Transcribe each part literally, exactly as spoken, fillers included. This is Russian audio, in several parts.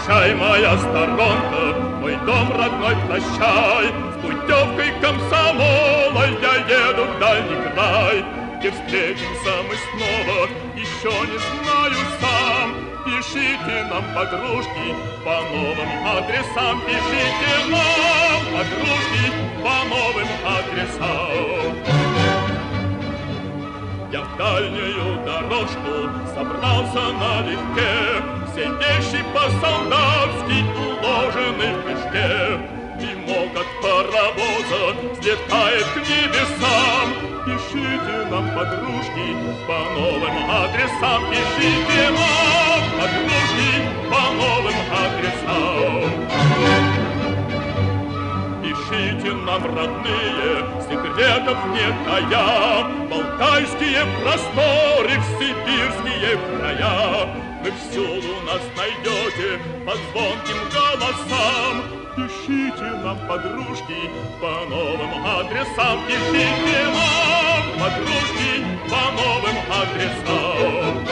Прощай, моя сторонка, мой дом родной, прощай. С путевкой комсомола я еду в дальний край. Где встретимся мы снова, еще не знаю сам. Пишите нам, подружки, по новым адресам. Пишите нам, подружки, по новым адресам. Я в дальнюю дорожку собрался налегке, все вещи по-солдатски уложены в мешке. Дымок от паровоза взлетает к небесам. Пишите нам, подружки, по новым адресам. Пишите нам, подружки, по новым адресам. Пишите нам, родные, секретов не тая, Балтайские просторы, в сибирские края. Вы всюду нас найдете по звонким голосам. Пишите нам, подружки, по новым адресам. Пишите нам, подружки, по новым адресам.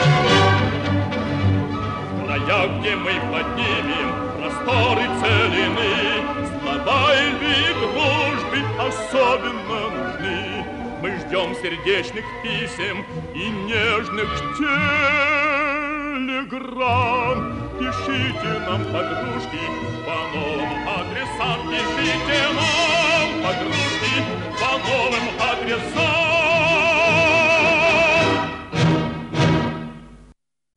В краях, где мы поднимем просторы целины, слова и любви, дружбы особенно нужны. Мы ждем сердечных писем и нежных телеграмм. Пишите нам, подружки, по новым адресам. Пишите нам, подружки, по новым адресам.